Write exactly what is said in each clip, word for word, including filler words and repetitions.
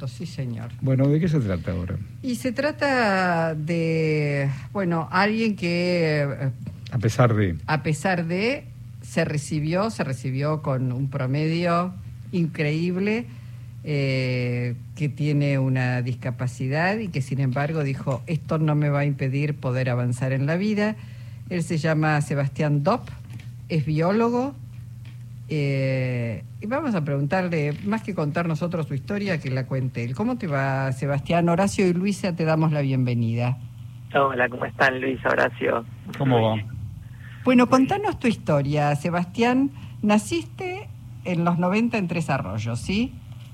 Exacto, sí señor. Bueno, ¿de qué se trata ahora? Y se trata de, bueno, alguien que... A pesar de... A pesar de, se recibió, se recibió con un promedio increíble, eh, que tiene una discapacidad y que sin embargo dijo, esto no me va a impedir poder avanzar en la vida. Él se llama Sebastián Dopp, es biólogo, eh, y vamos a preguntarle, más que contar nosotros su historia, que la cuente él. ¿Cómo te va, Sebastián? Horacio y Luisa te damos la bienvenida. Hola, ¿cómo están, Luis, Horacio? ¿Cómo va? Bueno, contanos tu historia, Sebastián. Naciste en los noventa en Tres Arroyos, ¿sí?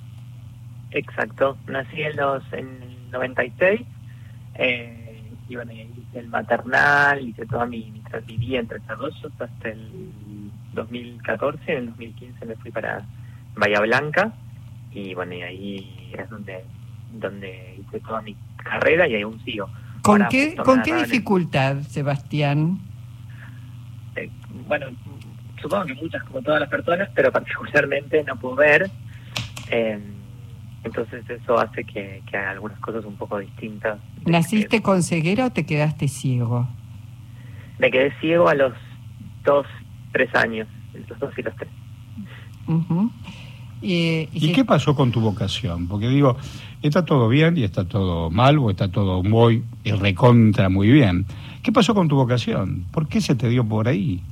Exacto, nací en los en el noventa y seis, eh, y bueno, y hice el maternal, hice toda mi, mi viví en Tres Arroyos hasta el dos mil catorce, en el dos mil quince me fui para Bahía Blanca, y bueno, y ahí es donde, donde hice toda mi carrera y ahí aún sigo. ¿Con Ahora, qué, ¿con qué dificultad, Sebastián? Eh, bueno, supongo que muchas, como todas las personas, pero particularmente no puedo ver, eh, entonces eso hace que, que haga algunas cosas un poco distintas. ¿Naciste que, con ceguera o te quedaste ciego? Me quedé ciego a los dos, tres años, los dos y los tres. Uh-huh. ¿Y, y, ¿Y si... qué pasó con tu vocación? Porque digo, está todo bien y está todo mal, o está todo muy y recontra muy bien. ¿Qué pasó con tu vocación? ¿Por qué se te dio por ahí?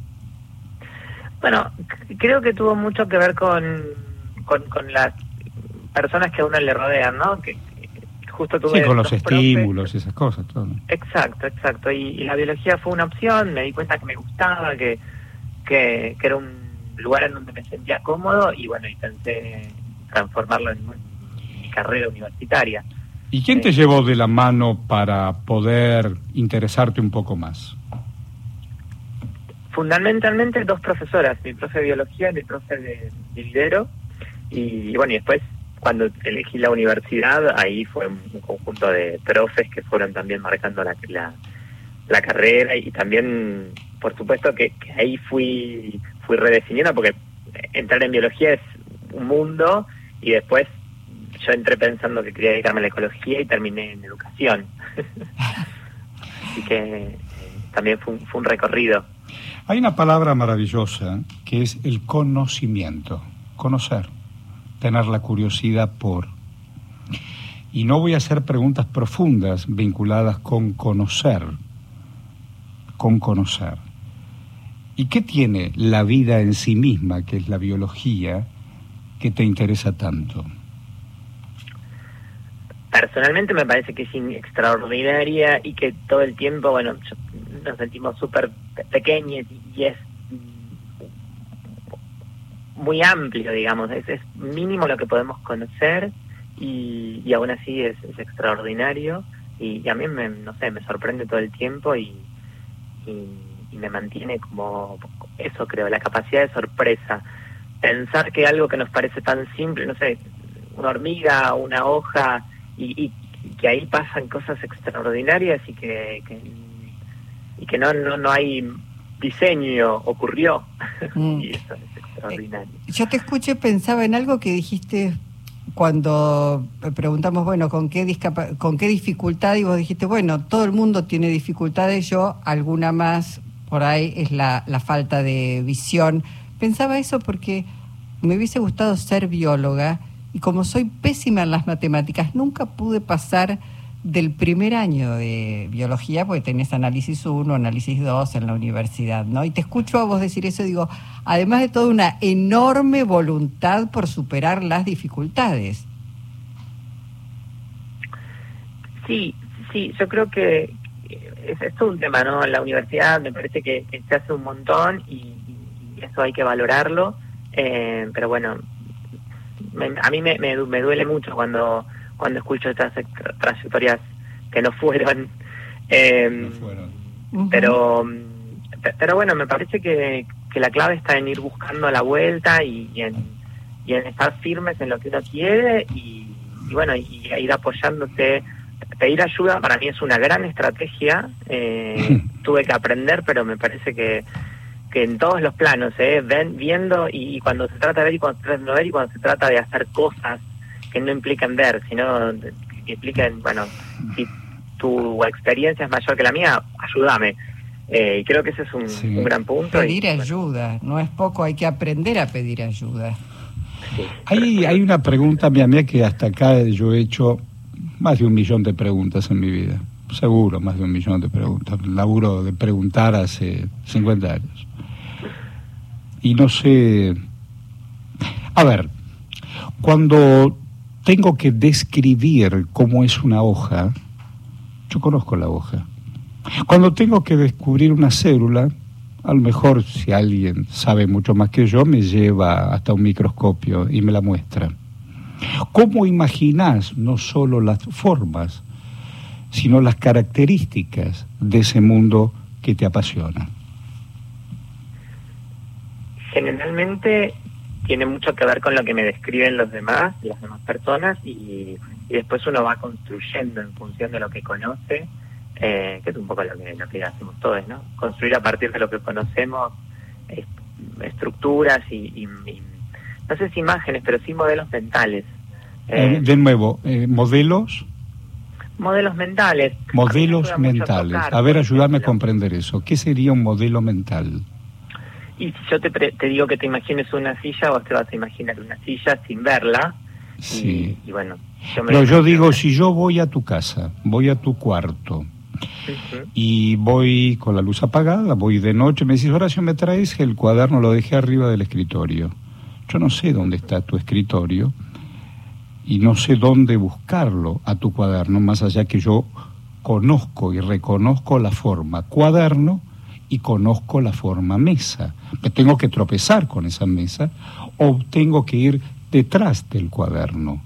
Bueno, c- creo que tuvo mucho que ver con, con, con las personas que a uno le rodean, ¿no? Que, que justo tuve Sí, con los dos estímulos profes. y esas cosas, todo. Exacto, exacto. Y, y la biología fue una opción, me di cuenta que me gustaba, que, que, que era un lugar en donde me sentía cómodo, y bueno, y pensé transformarlo en mi carrera universitaria. ¿Y quién te Eh, llevó de la mano para poder interesarte un poco más? Fundamentalmente dos profesoras, mi profe de biología y mi profe de, de lidero, y, y bueno, y después cuando elegí la universidad, ahí fue un, un conjunto de profes que fueron también marcando la, la, la carrera, y también, por supuesto, que, que ahí fui, fui redefiniendo, porque entrar en biología es un mundo, y después yo entré pensando que quería dedicarme a la ecología y terminé en educación. Así que eh, también fue un, fue un recorrido. Hay una palabra maravillosa que es el conocimiento, conocer, tener la curiosidad por. Y no voy a hacer preguntas profundas vinculadas con conocer, con conocer. ¿Y qué tiene la vida en sí misma, que es la biología, que te interesa tanto? Personalmente me parece que es extraordinaria y que todo el tiempo, bueno, yo, nos sentimos súper pequeños y es muy amplio, digamos, es, es mínimo lo que podemos conocer, y, y aún así es, es extraordinario, y, y a mí me, no sé, me sorprende todo el tiempo, y, y, y me mantiene como eso, creo, la capacidad de sorpresa, pensar que algo que nos parece tan simple, no sé, una hormiga, una hoja, y, y, y que ahí pasan cosas extraordinarias, y que, que y que no no no hay diseño, ocurrió. Mm. Y eso es extraordinario. Eh, yo te escuché, pensaba en algo que dijiste cuando preguntamos, bueno, ¿con qué discapa- con qué dificultad? Y vos dijiste, bueno, todo el mundo tiene dificultades, yo alguna más, por ahí es la, la falta de visión. Pensaba eso porque me hubiese gustado ser bióloga, y como soy pésima en las matemáticas, nunca pude pasar del primer año de biología, porque tenés análisis uno, análisis dos en la universidad, ¿no? Y te escucho a vos decir eso y digo, además de toda una enorme voluntad por superar las dificultades. Sí, sí, yo creo que es, es todo un tema, ¿no? En la universidad me parece que, que se hace un montón, y, y eso hay que valorarlo, eh, pero bueno, me, a mí me, me, me duele mucho cuando cuando escucho estas trayectorias que no fueron, eh, no fueron. Uh-huh. pero pero bueno, me parece que, que la clave está en ir buscando la vuelta, y, y en y en estar firmes en lo que uno quiere, y, y bueno, y, y ir apoyándose. Pedir ayuda para mí es una gran estrategia, eh, tuve que aprender, pero me parece que que en todos los planos, eh, ven, viendo, y, y cuando se trata de ver y cuando se trata de no ver, y cuando se trata de hacer cosas que que no impliquen ver, sino que impliquen, bueno, si tu experiencia es mayor que la mía, ayúdame. Eh, y creo que ese es un, sí. un gran punto. Pedir y, ayuda, bueno. no es poco, hay que aprender a pedir ayuda. Sí, hay, hay una pregunta mía, mía que hasta acá yo he hecho más de un millón de preguntas en mi vida. Seguro, más de un millón de preguntas. Laburo de preguntar hace cincuenta años. Y no sé... A ver, cuando tengo que describir cómo es una hoja, yo conozco la hoja. Cuando tengo que descubrir una célula, a lo mejor si alguien sabe mucho más que yo, me lleva hasta un microscopio y me la muestra. ¿Cómo imaginás no solo las formas, sino las características de ese mundo que te apasiona? Generalmente tiene mucho que ver con lo que me describen los demás, las demás personas, y, y después uno va construyendo en función de lo que conoce, eh, que es un poco lo que, lo que hacemos todos, ¿no? Construir a partir de lo que conocemos est estructuras y, y, y, no sé si imágenes, pero sí modelos mentales. Eh, de nuevo, eh, modelos... Modelos mentales. Modelos a mentales. A, tocar, a ver, ayúdame a comprender eso. ¿Qué sería un modelo mental? Y si yo te, te digo que te imagines una silla, vos te vas a imaginar una silla sin verla. Sí. Y, y bueno, yo me Pero yo digo, si yo voy a tu casa, voy a tu cuarto, uh-huh. y voy con la luz apagada, voy de noche, me decís, Horacio, me traes el cuaderno, lo dejé arriba del escritorio. Yo no sé dónde está tu escritorio y no sé dónde buscarlo a tu cuaderno, más allá que yo conozco y reconozco la forma cuaderno y conozco la forma mesa. Me tengo que tropezar con esa mesa o tengo que ir detrás del cuaderno.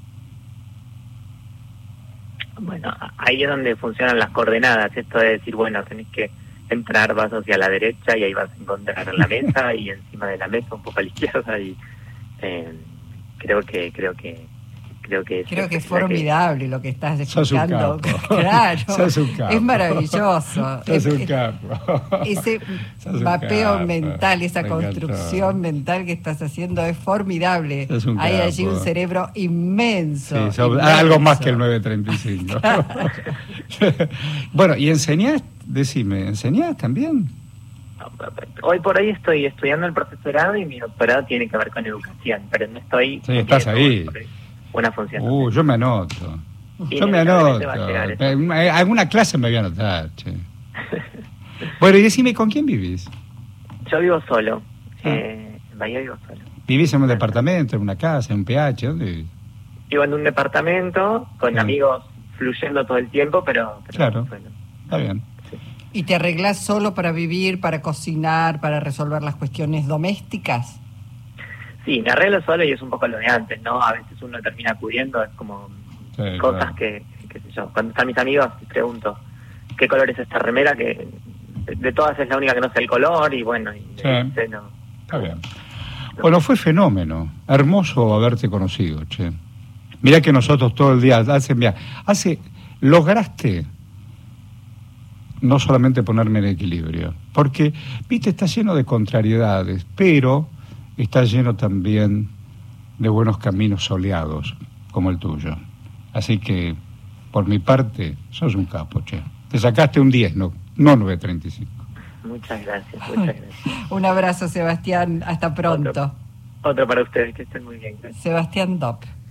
Bueno, ahí es donde funcionan las coordenadas. Esto de decir, bueno, tenés que entrar, vas hacia la derecha y ahí vas a encontrar la mesa y encima de la mesa un poco a la izquierda y eh, creo que creo que creo que creo es, que es es formidable que... lo que estás explicando. Claro, es maravilloso. Es un capo. Ese mapeo mental, esa construcción mental que estás haciendo es formidable. Es un Hay capo. allí un cerebro inmenso. Sí, so, inmenso. Algo más que el nueve treinta y cinco. Claro. Bueno, ¿y enseñás? Decime, ¿enseñás también? Hoy por hoy estoy estudiando el profesorado y mi doctorado tiene que ver con educación, pero no estoy... Sí, estás ahí. Una función. Uh, yo me anoto. Yo me anoto. Alguna clase me voy a anotar, che. Bueno, y decime, ¿con quién vivís? Yo vivo solo. Ah. Eh, en Bahía vivo solo. ¿Vivís en un departamento, en una casa, en un P H? ¿Dónde vivís? Vivo en un departamento con sí. amigos fluyendo todo el tiempo, pero... pero claro, bueno. Está bien. Sí. ¿Y te arreglás solo para vivir, para cocinar, para resolver las cuestiones domésticas? Sí, me arreglo solo y es un poco lo de antes, ¿no? A veces uno termina acudiendo, es como sí, cosas claro. que, qué sé yo, cuando están mis amigos les pregunto, ¿qué color es esta remera? Que de, de todas es la única que no sé el color y bueno, y sí. dice, no. Está bien. Bueno, fue fenómeno, hermoso haberte conocido, che. Mirá que nosotros todo el día, hace, mirá, hace, lograste no solamente ponerme en equilibrio, porque, viste, está lleno de contrariedades, pero... está lleno también de buenos caminos soleados, como el tuyo. Así que, por mi parte, sos un capo, che. Te sacaste un diez, no, no nueve treinta y cinco. Muchas gracias, muchas gracias. Un abrazo, Sebastián. Hasta pronto. Otro, otro para ustedes, que estén muy bien. Gracias. Sebastián Dopp.